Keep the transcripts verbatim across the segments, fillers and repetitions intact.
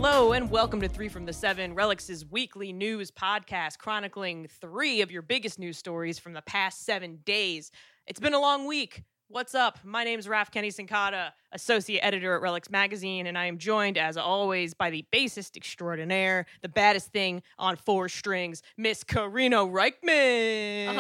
Hello and welcome to Three from the Seven, Relix's weekly news podcast chronicling three of your biggest news stories from the past seven days. It's been a long week. What's up? My name's Raf Kenny Sincata, associate editor at Relix Magazine, and I am joined, as always, by the bassist extraordinaire, the baddest thing on four strings, Miss Karina Reichman.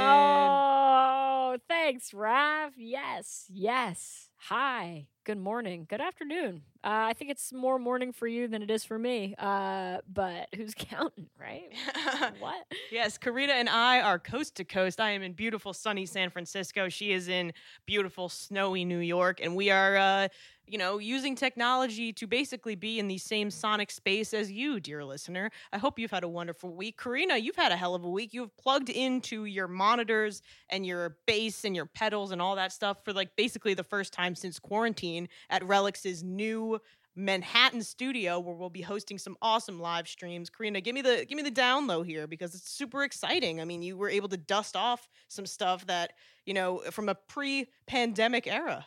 Oh, thanks, Raf. Yes, yes. Hi. Good morning. Good afternoon. Uh, I think it's more morning for you than it is for me. Uh, but who's counting, right? What? Yes, Karina and I are coast to coast. I am in beautiful sunny San Francisco. She is in beautiful snowy New York, and we are, uh, you know, using technology to basically be in the same sonic space as you, dear listener. I hope you've had a wonderful week. Karina, you've had a hell of a week. You've plugged into your monitors and your bass and your pedals and all that stuff for like basically the first time since quarantine at Relix's new Manhattan studio, where we'll be hosting some awesome live streams. Karina, give me the give me the down low here, because it's super exciting. I mean, you were able to dust off some stuff that, you know, from a pre-pandemic era.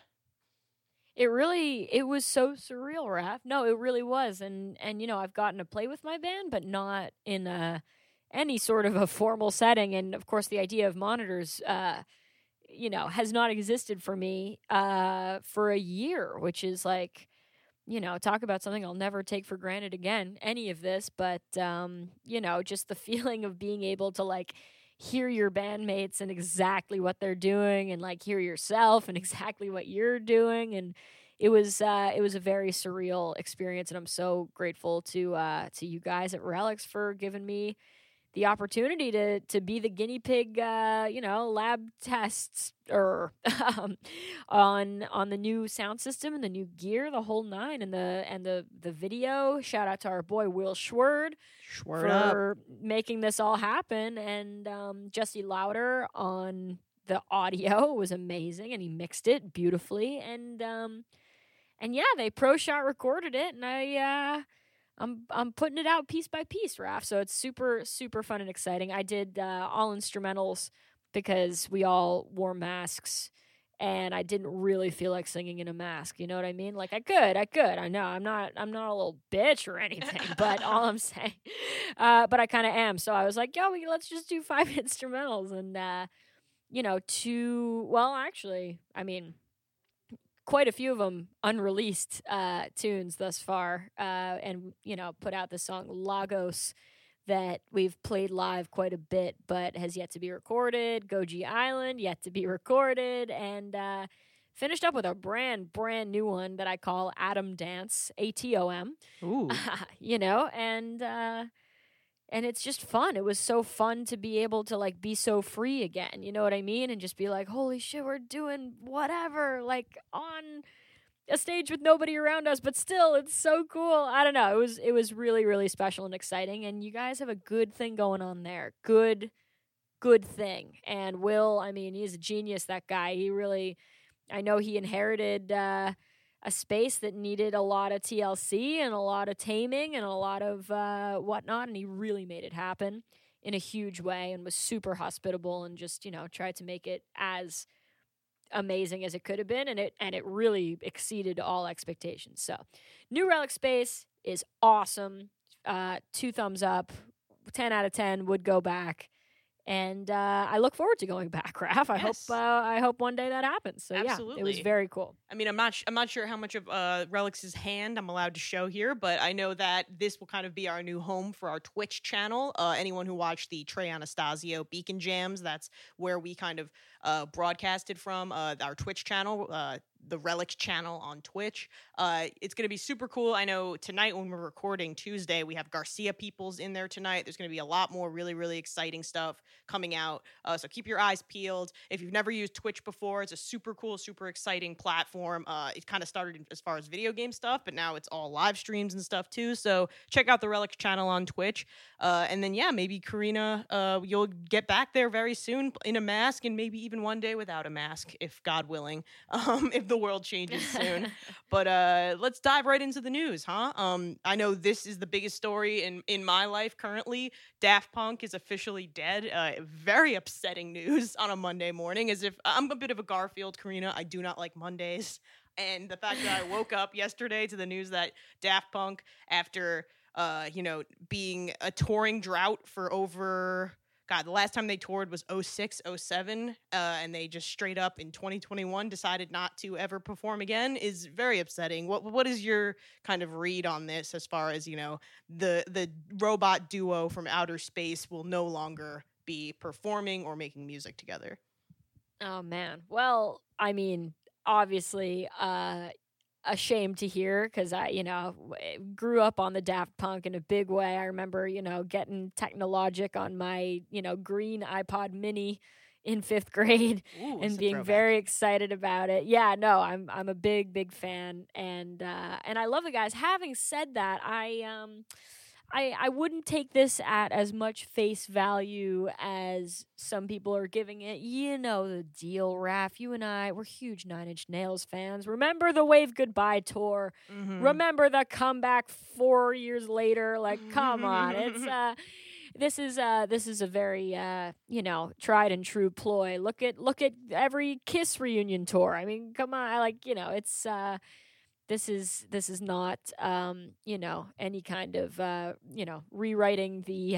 It really, it was so surreal, Raf. No, it really was. And, and you know, I've gotten to play with my band, but not in a, any sort of a formal setting. And, of course, the idea of monitors, uh, you know, has not existed for me uh, for a year, which is like, you know, talk about something I'll never take for granted again, any of this. But, um, you know, just the feeling of being able to, like, hear your bandmates and exactly what they're doing, and like hear yourself and exactly what you're doing. And it was uh, it was a very surreal experience, and I'm so grateful to uh, to you guys at Relix for giving me the opportunity to to be the guinea pig, uh, you know, lab tests or um, on on the new sound system and the new gear, the whole nine, and the and the the video. Shout out to our boy Will Schwerd Schwerd for up. making this all happen, and um, Jesse Lauder on the audio was amazing, and he mixed it beautifully, and um, and yeah, they pro shot recorded it, and I. Uh, I'm I'm putting it out piece by piece, Raf. So it's super, super fun and exciting. I did uh, all instrumentals because we all wore masks, and I didn't really feel like singing in a mask. You know what I mean? Like I could, I could. I know I'm not I'm not a little bitch or anything, but all I'm saying, uh, but I kind of am. So I was like, yo, we, let's just do five instrumentals, and uh, you know, two. Well, actually, I mean. Quite a few of them unreleased uh, tunes thus far, uh, and you know, put out the song Lagos that we've played live quite a bit, but has yet to be recorded. Goji Island yet to be recorded, and uh, finished up with a brand brand new one that I call Atom Dance, A T O M. Ooh, you know, and. Uh, And it's just fun. It was so fun to be able to, like, be so free again. You know what I mean? And just be like, holy shit, we're doing whatever, like, on a stage with nobody around us. But still, it's so cool. I don't know. It was, it was really, really special and exciting. And you guys have a good thing going on there. Good, good thing. And Will, I mean, he's a genius, that guy. He really, I know he inherited... Uh, a space that needed a lot of T L C and a lot of taming and a lot of uh, whatnot, and he really made it happen in a huge way and was super hospitable and just, you know, tried to make it as amazing as it could have been, and it and it really exceeded all expectations. So, New Relic Space is awesome. Uh, two thumbs up, ten out of ten, would go back. And uh, I look forward to going back, Raf. I yes. hope uh, I hope one day that happens. So Absolutely. Yeah, it was very cool. I mean, I'm not sh- I'm not sure how much of uh, Relix's hand I'm allowed to show here, but I know that this will kind of be our new home for our Twitch channel. Uh, anyone who watched the Trey Anastasio Beacon Jams, that's where we kind of uh, broadcasted from, uh, our Twitch channel, uh, the Relix channel on Twitch. Uh, it's going to be super cool. I know tonight when we're recording Tuesday, we have Garcia Peoples in there tonight. There's going to be a lot more really, really exciting stuff coming out. Uh, so keep your eyes peeled. If you've never used Twitch before, it's a super cool, super exciting platform. Uh, it kind of started as far as video game stuff, but now it's all live streams and stuff too. So check out the Relix channel on Twitch. Uh, and then, yeah, maybe Karina, uh, you'll get back there very soon in a mask, and maybe even one day without a mask, if God willing, um, if the world changes soon. But uh, let's dive right into the news, huh? Um, I know this is the biggest story in, in my life currently. Daft Punk is officially dead. Uh, very upsetting news on a Monday morning, as if I'm a bit of a Garfield, Karina. I do not like Mondays. And the fact that I woke up yesterday to the news that Daft Punk, after uh, you know, being a touring drought for over, God, the last time they toured was oh six, oh seven, uh, and they just straight up in twenty twenty-one decided not to ever perform again is very upsetting. What What is your kind of read on this as far as, you know, the the robot duo from outer space will no longer be performing or making music together? Oh, man. Well, I mean, obviously, uh, ashamed to hear because I, you know, grew up on the Daft Punk in a big way. I remember, you know, getting Technologic on my, you know, green iPod Mini in fifth grade Ooh, and being very excited about it. Yeah, no, I'm I'm a big big fan, and uh, and I love the guys. Having said that, I um. I, I wouldn't take this at as much face value as some people are giving it. You know the deal, Raph. You and I, we're huge Nine Inch Nails fans. Remember the Wave Goodbye tour? Mm-hmm. Remember the comeback four years later? Like, come on. It's uh this is uh this is a very uh you know, tried and true ploy. Look at look at every Kiss reunion tour. I mean, come on. I like, you know, it's uh This is this is not, um, you know, any kind of, uh, you know, rewriting the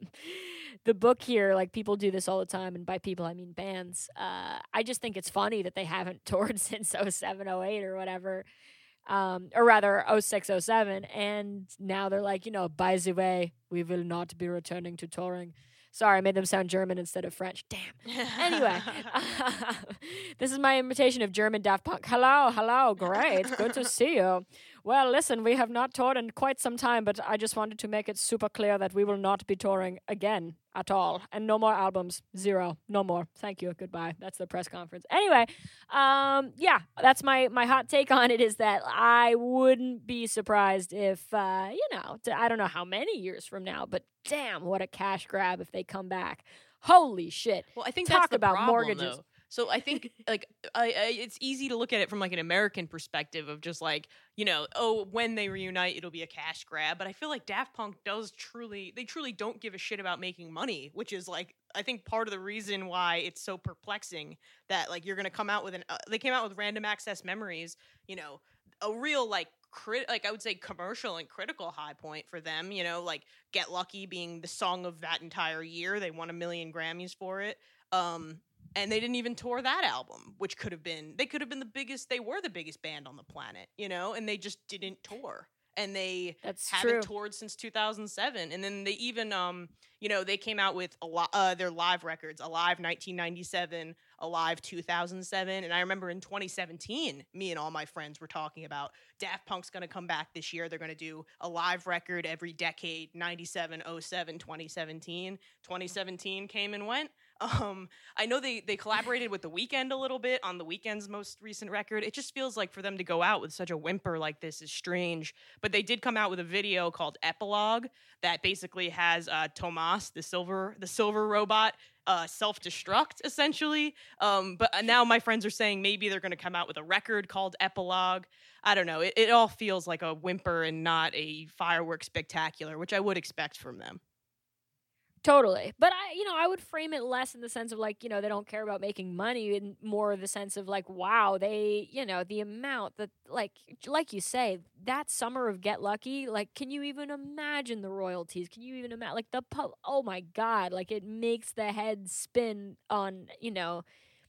the book here. Like, people do this all the time, and by people I mean bands. Uh, I just think it's funny that they haven't toured since oh seven, oh eight or whatever, um, or rather oh six, oh seven, and now they're like, you know, by the way, we will not be returning to touring. Sorry, I made them sound German instead of French. Damn. Anyway, uh, this is my imitation of German Daft Punk. Hello, hello, great, good to see you. Well, listen, we have not toured in quite some time, but I just wanted to make it super clear that we will not be touring again at all. And no more albums. Zero. No more. Thank you. Goodbye. That's the press conference. Anyway, um, yeah, that's my, my hot take on it, is that I wouldn't be surprised if, uh, you know, to, I don't know how many years from now, but damn, what a cash grab if they come back. Holy shit. Well, I think Talk that's the about problem, mortgages. Though. So I think, like, I, I, it's easy to look at it from, like, an American perspective of just, like, you know, oh, when they reunite, it'll be a cash grab. But I feel like Daft Punk does truly, they truly don't give a shit about making money, which is, like, I think part of the reason why it's so perplexing that, like, you're going to come out with an, uh, they came out with Random Access Memories, you know, a real, like, crit, like, I would say commercial and critical high point for them, you know, like, Get Lucky being the song of that entire year. They won a million Grammys for it. Um, And they didn't even tour that album, which could have been, they could have been the biggest, they were the biggest band on the planet, you know, and they just didn't tour. And they That's haven't true. toured since two thousand seven. And then they even, um, you know, they came out with a lot, uh, their live records, Alive nineteen ninety-seven, Alive two thousand seven. And I remember in twenty seventeen, me and all my friends were talking about Daft Punk's going to come back this year. They're going to do a live record every decade, ninety-seven, oh seven, twenty seventeen. twenty seventeen came and went. Um, I know they, they collaborated with The Weeknd a little bit on The Weeknd's most recent record. It just feels like for them to go out with such a whimper like this is strange. But they did come out with a video called Epilogue that basically has uh, Tomas, the silver the silver robot, uh, self-destruct, essentially. Um, but now my friends are saying maybe they're going to come out with a record called Epilogue. I don't know. It, it all feels like a whimper and not a fireworks spectacular, which I would expect from them. Totally. But I, you know, I would frame it less in the sense of like, you know, they don't care about making money, and more the sense of like, wow, they, you know, the amount that, like, like you say, that summer of Get Lucky, like, can you even imagine the royalties? Can you even imagine, like, the, pu- oh my God, like, it makes the head spin on, you know,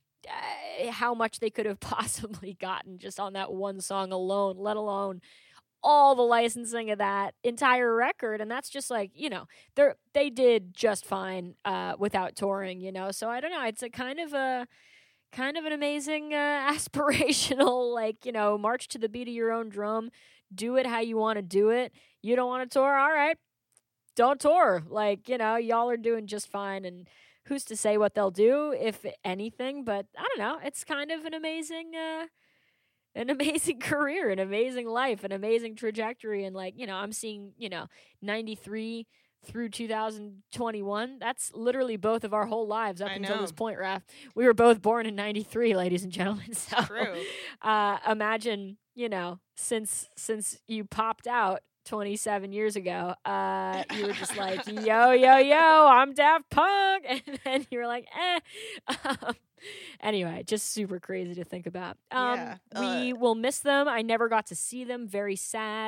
uh, how much they could have possibly gotten just on that one song alone, let alone all the licensing of that entire record. And that's just like, you know, they they did just fine uh, without touring, you know. So I don't know. It's a kind of a kind of an amazing uh, aspirational, like, you know, march to the beat of your own drum. Do it how you want to do it. You don't want to tour? All right, don't tour. Like, you know, y'all are doing just fine. And who's to say what they'll do, if anything? But I don't know. It's kind of an amazing... Uh, an amazing career, an amazing life, an amazing trajectory. And like, you know, I'm seeing, you know, ninety-three through two thousand twenty-one. That's literally both of our whole lives up I until know. this point, Raph. We were both born in ninety-three, ladies and gentlemen. So True. Uh, imagine, you know, since since you popped out twenty-seven years ago, uh, you were just like, yo, yo, yo, I'm Daft Punk. And then you were like, eh. Um, anyway, just super crazy to think about. Um, Yeah, we uh, will miss them. I never got to see them. Very sad.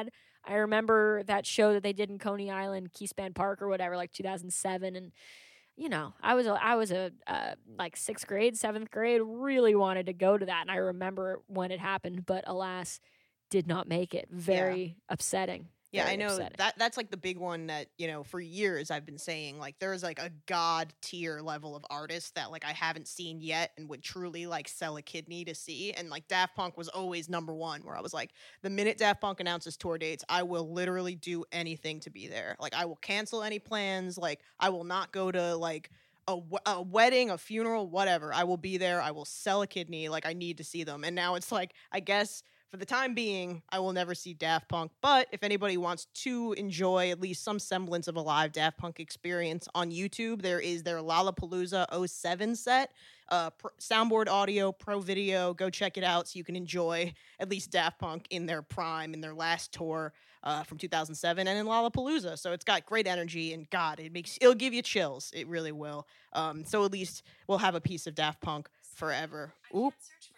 I remember that show that they did in Coney Island, Keyspan Park or whatever, like two thousand seven, and you know, I was a, I was a uh, like sixth grade, seventh grade, really wanted to go to that, and I remember when it happened, but alas, did not make it. Very yeah. upsetting. Yeah, Very I know upsetting. that that's like the big one that, you know, for years I've been saying, like, there's like a god tier level of artists that like I haven't seen yet and would truly like sell a kidney to see. And like Daft Punk was always number one, where I was like, the minute Daft Punk announces tour dates, I will literally do anything to be there. Like, I will cancel any plans. Like, I will not go to like a, a wedding, a funeral, whatever. I will be there. I will sell a kidney. Like, I need to see them. And now it's like, I guess for the time being, I will never see Daft Punk, but if anybody wants to enjoy at least some semblance of a live Daft Punk experience on YouTube, there is their Lollapalooza oh seven set, uh, pr- soundboard audio, pro video. Go check it out so you can enjoy at least Daft Punk in their prime, in their last tour uh, from two thousand seven, and in Lollapalooza. So it's got great energy, and God, it makes it'll give you chills. It really will. Um, so at least we'll have a piece of Daft Punk forever. Ooh,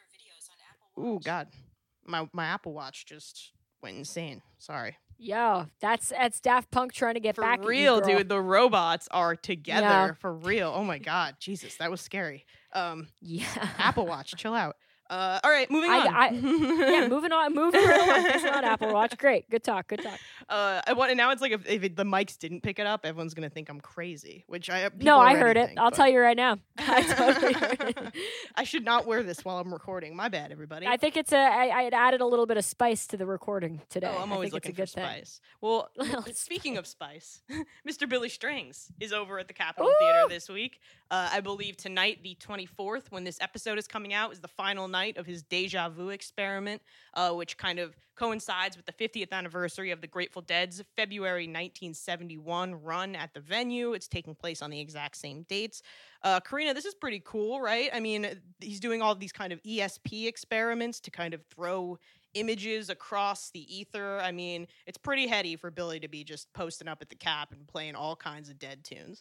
ooh, God. My my Apple Watch just went insane. Sorry. Yo, that's that's Daft Punk trying to get for back real, at you, dude. The robots are together yeah. for real. Oh my God, Jesus, that was scary. Um, yeah. Apple Watch, chill out. Uh, all right, moving I, on. I, yeah, moving on. Moving right on. It's not Apple Watch. Great, good talk. Good talk. Uh, I want. Now it's like if, if it, the mics didn't pick it up, everyone's gonna think I'm crazy. Which I no, I heard it. Think, I'll tell you right now. I totally heard it. I should not wear this while I'm recording. My bad, everybody. I think it's a. I, I had added a little bit of spice to the recording today. Oh, I'm always I think looking it's a for good spice. Well, speaking spice. of spice, Mister Billy Strings is over at the Capitol Ooh! Theater this week. Uh, I believe tonight, the twenty-fourth, when this episode is coming out, is the final night of his Deja Vu experiment, uh, which kind of coincides with the fiftieth anniversary of the Grateful Dead's February nineteen seventy-one run at the venue. It's taking place on the exact same dates. Uh, Karina, this is pretty cool, right? I mean, he's doing all these kind of E S P experiments to kind of throw images across the ether. I mean, it's pretty heady for Billy to be just posting up at the Cap and playing all kinds of Dead tunes.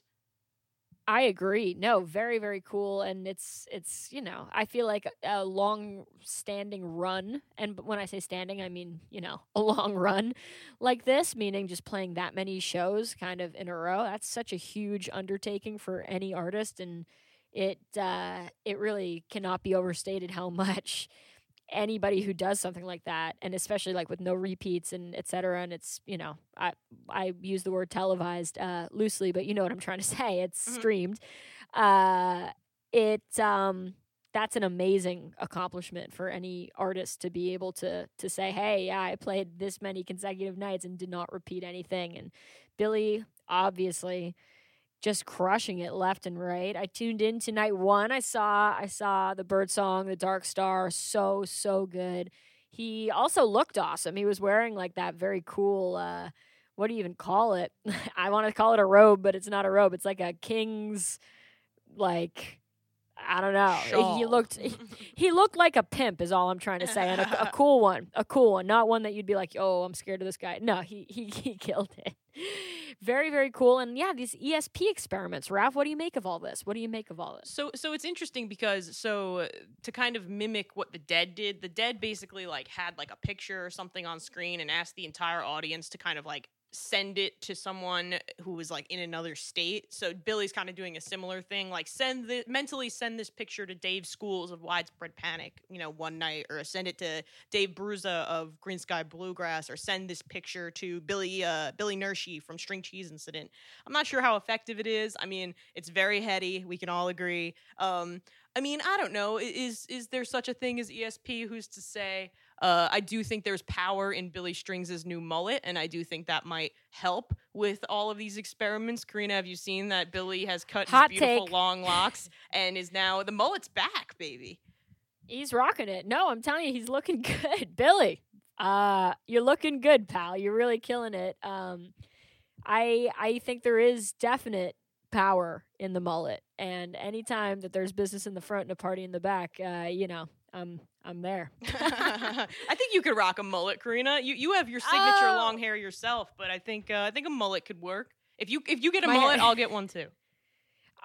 I agree. No, very, very cool. And it's, it's you know, I feel like a, a long-standing run, and when I say standing, I mean, you know, a long run like this, meaning just playing that many shows kind of in a row. That's such a huge undertaking for any artist, and it uh, it really cannot be overstated how much anybody who does something like that, and especially like with no repeats and et cetera, and it's, you know, I I use the word televised uh, loosely, but you know what I'm trying to say. It's Mm-hmm. streamed. Uh, it um, that's an amazing accomplishment for any artist to be able to to say, hey, yeah, I played this many consecutive nights and did not repeat anything. And Billy, obviously, just crushing it left and right. I tuned in to night one. I saw I saw the Birdsong, the Dark Star, so, so good. He also looked awesome. He was wearing like that very cool, uh, what do you even call it? I want to call it a robe, but it's not a robe. It's like a king's, like, I don't know. Shawl. He looked he, he looked like a pimp is all I'm trying to say. And a, a cool one. A cool one. Not one that you'd be like, oh, I'm scared of this guy. No, he he, he killed it. Very, very cool. And yeah, these E S P experiments. Ralph, what do you make of all this? What do you make of all this? So so it's interesting because so uh, to kind of mimic what the Dead did, the Dead basically like had like a picture or something on screen and asked the entire audience to kind of like send it to someone who was like in another state. So Billy's kind of doing a similar thing, like send the mentally send this picture to Dave Schools of Widespread Panic, you know, one night, or send it to Dave Bruza of Green Sky Bluegrass, or send this picture to Billy uh, Billy Nershi from String Cheese Incident. I'm not sure how effective it is. I mean, it's very heady. We can all agree. Um, I mean, I don't know. Is is there such a thing as E S P? Who's to say? Uh, I do think there's power in Billy Strings' new mullet, and I do think that might help with all of these experiments. Karina, have you seen that Billy has cut Hot his beautiful take. long locks and is now, the mullet's back, baby. He's rocking it. No, I'm telling you, he's looking good. Billy, uh, you're looking good, pal. You're really killing it. Um, I I think there is definite power in the mullet, and anytime that there's business in the front and a party in the back, uh, you know, I'm I'm there. I think you could rock a mullet, Karina. You you have your signature Oh. long hair yourself, but I think uh, I think a mullet could work. If you if you get a My mullet, hair- I'll get one too.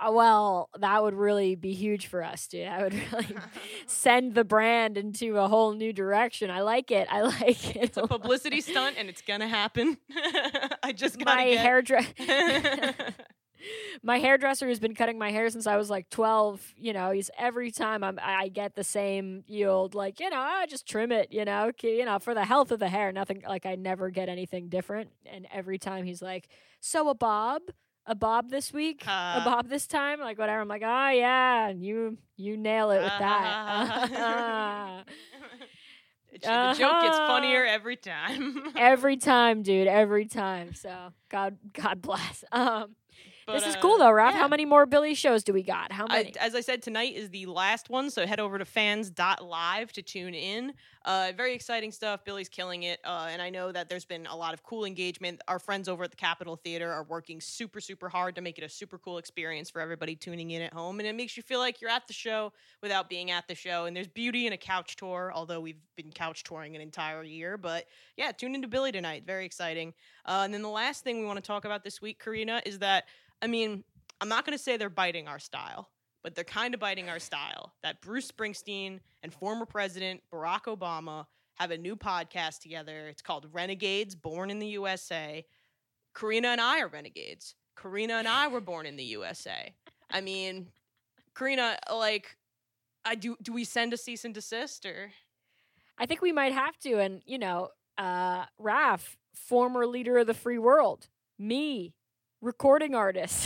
Uh, well, that would really be huge for us, dude. I would really send the brand into a whole new direction. I like it. I like it. It's a publicity stunt, and it's gonna happen. I just gotta my get... hairdresser. My hairdresser who's been cutting my hair since I was like twelve, you know, he's every time I'm, I get the same yield, like, you know, I just trim it, you know, you know, for the health of the hair, nothing, like I never get anything different. And every time he's like, so a bob, a bob this week, uh, a bob this time, like whatever. I'm like, oh yeah, you, you nail it with that. Uh, the uh-huh. joke gets funnier every time. Every time, dude, every time. So God, God bless. Um, But, this is uh, cool though, Raph. yeah. How many more Billy shows do we got? How many? I, as I said, tonight is the last one, so head over to fans dot live to tune in. Uh, very exciting stuff. Billy's killing it, uh, and I know that there's been a lot of cool engagement. Our friends over at the Capitol Theater are working super, super hard to make it a super cool experience for everybody tuning in at home, and it makes you feel like you're at the show without being at the show, and there's beauty in a couch tour, although we've been couch touring an entire year, but yeah, tune into Billy tonight. Very exciting. Uh, and then the last thing we want to talk about this week, Karina, is that, I mean, I'm not going to say they're biting our style, but they're kind of biting our style. That Bruce Springsteen and former President Barack Obama have a new podcast together. It's called Renegades, Born in the U S A. Karina and I are renegades. Karina and I were born in the U S A. I mean, Karina, like, I do. Do we send a cease and desist, or? I think we might have to. And you know, uh, Raph, former leader of the free world, me, recording artist.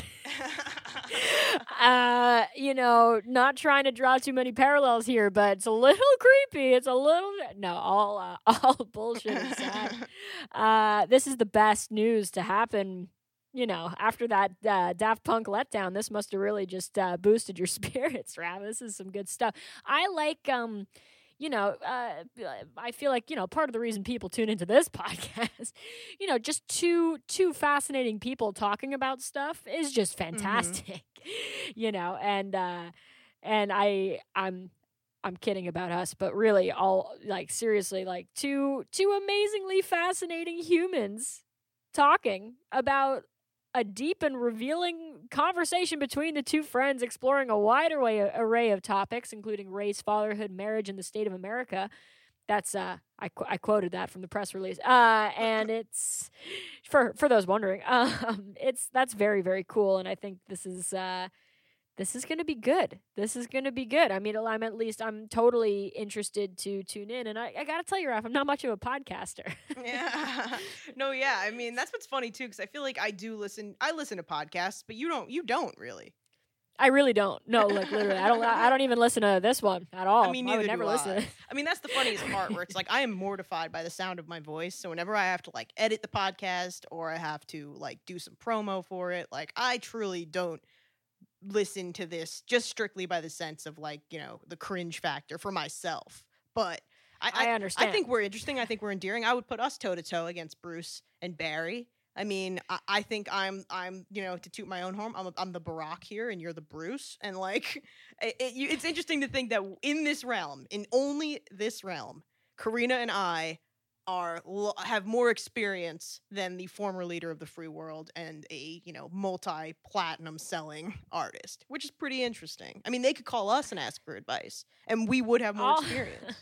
uh, you know, not trying to draw too many parallels here, but it's a little creepy. It's a little no, all uh, all bullshit aside. uh, this is the best news to happen. You know, after that uh, Daft Punk letdown, this must have really just uh, boosted your spirits, Rav. This is some good stuff. I like um. You know, uh, I feel like, you know, part of the reason people tune into this podcast, you know, just two two fascinating people talking about stuff is just fantastic. Mm-hmm. You know, and uh, and I I'm I'm kidding about us, but really all like seriously, like two two amazingly fascinating humans talking about a deep and revealing conversation between the two friends, exploring a wide array, array of topics, including race, fatherhood, marriage, and the state of America. That's uh, I qu- I quoted that from the press release. Uh, and it's for for those wondering, um, it's that's very very cool, and I think this is uh, this is going to be good. This is going to be good. I mean, I'm at least I'm totally interested to tune in, and I, I got to tell you, Raph, I'm not much of a podcaster. Yeah, no, yeah. I mean, that's what's funny too, because I feel like I do listen. I listen to podcasts, but you don't. You don't really. I really don't. No, like literally, I don't. I don't even listen to this one at all. I mean, I neither would never do listen. I. To it. I mean, that's the funniest part, where it's like I am mortified by the sound of my voice. So whenever I have to like edit the podcast or I have to like do some promo for it, like I truly don't listen to this just strictly by the sense of like, you know, the cringe factor for myself. But I, I, I understand. I think we're interesting. I think we're endearing. I would put us toe to toe against Bruce and Barry. I mean, I, I think I'm, I'm, you know, to toot my own horn, I'm, I'm the Barack here, and you're the Bruce, and like, it, it, you, it's interesting to think that in this realm, in only this realm, Karina and I are have more experience than the former leader of the free world and a, you know, multi-platinum selling artist, which is pretty interesting. I mean, they could call us and ask for advice, and we would have more Oh. experience.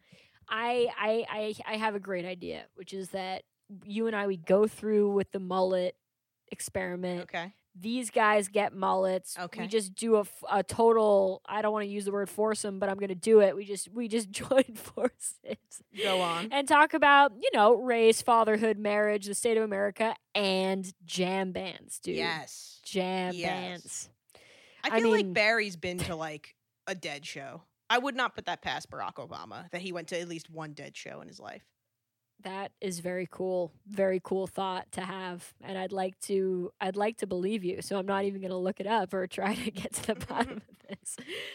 I, I I I have a great idea, which is that you and I we go through with the mullet experiment. Okay. These guys get mullets. Okay. We just do a, f- a total. I don't want to use the word foursome, but I'm going to do it. We just we just join forces. Go on. And talk about, you know, race, fatherhood, marriage, the state of America, and jam bands, dude. Yes. Jam Yes. bands. I I feel like mean- Barry's been to like a dead show. I would not put that past Barack Obama, that he went to at least one dead show in his life. That is very cool. Very cool thought to have. And I'd like to I'd like to believe you. So I'm not even going to look it up or try to get to the bottom of this.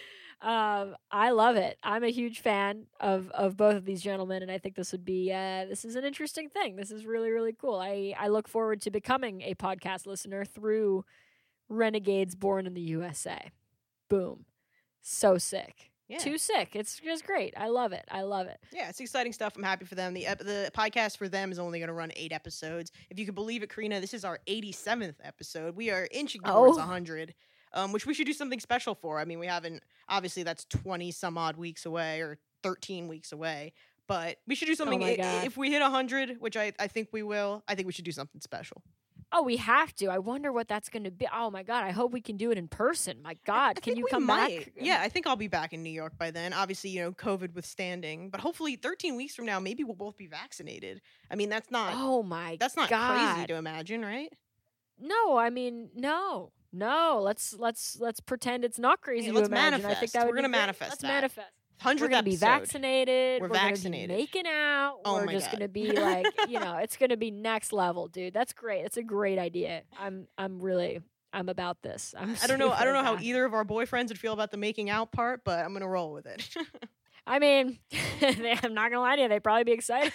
Um, I love it. I'm a huge fan of, of both of these gentlemen, and I think this would be uh, this is an interesting thing. This is really, really cool. I, I look forward to becoming a podcast listener through Renegades Born in the U S A. Boom. So sick. Yeah. Too sick. It's just great. I love it. I love it. Yeah, it's exciting stuff. I'm happy for them. The ep- the podcast for them is only going to run eight episodes. If you could believe it, Karina, this is our eighty-seventh episode. We are inching towards Oh. one hundred. um, which we should do something special for. I mean, we haven't, obviously that's twenty some odd weeks away or thirteen weeks away, but we should do something. my I- God. If we hit one hundred, which I, I think we will, I think we should do something special. Oh, we have to. I wonder what that's going to be. Oh my God! I hope we can do it in person. My God, I can think you we come might. back? Yeah, I think I'll be back in New York by then. Obviously, you know, COVID withstanding, but hopefully thirteen weeks from now, maybe we'll both be vaccinated. I mean, that's not, Oh my. that's not God. crazy to imagine, right? No, I mean, no, no. Let's let's let's pretend it's not crazy Hey, to let's imagine. I think manifest. that We're would be gonna great. manifest Let's that. manifest. We're hundredth gonna be episode. vaccinated. We're We're gonna vaccinated. be making out. Oh We're my just God. gonna be like, you know, it's gonna be next level, dude. That's great. That's a great idea. I'm I'm really I'm about this. I'm I don't know. I super don't know how down. either of our boyfriends would feel about the making out part, but I'm gonna roll with it. I mean, I'm not gonna lie to you. They'd probably be excited.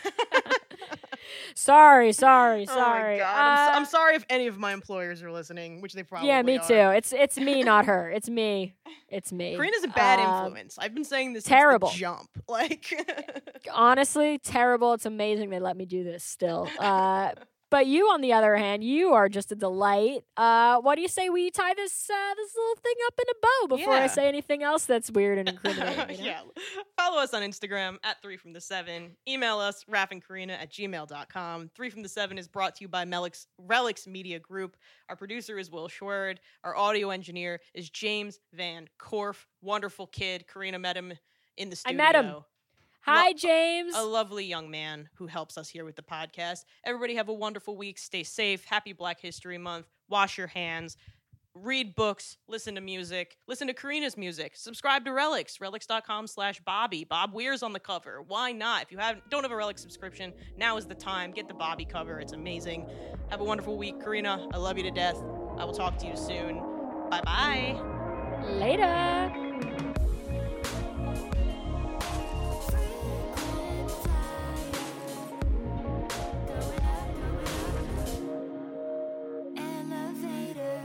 sorry, sorry, sorry. Oh my God. I'm, so, Uh, I'm sorry if any of my employers are listening, which they probably yeah, me are. too. It's it's me, not her. It's me. It's me. Karina's a bad Um, influence. I've been saying this terrible. since the jump. Like, Honestly, terrible. It's amazing they let me do this still. Uh, but you, on the other hand, you are just a delight. Uh, what do you say we tie this uh, this little thing up in a bow before I Yeah. say anything else that's weird and incriminating? You know? yeah. Follow us on Instagram at three from the seven. Email us, raffandkarina at gmail dot com. Three from the seven is brought to you by Melix, Relics Media Group. Our producer is Will Schwerd. Our audio engineer is James Van Korf. Wonderful kid. Karina met him in the I studio. met him. Hi, Lo- James. A lovely young man who helps us here with the podcast. Everybody have a wonderful week. Stay safe. Happy Black History Month. Wash your hands. Read books. Listen to music. Listen to Karina's music. Subscribe to Relics. Relics.com slash Bobby. Bob Weir's on the cover. Why not? If you have don't have a Relic subscription, now is the time. Get the Bobby cover. It's amazing. Have a wonderful week. Karina, I love you to death. I will talk to you soon. Bye-bye. Later.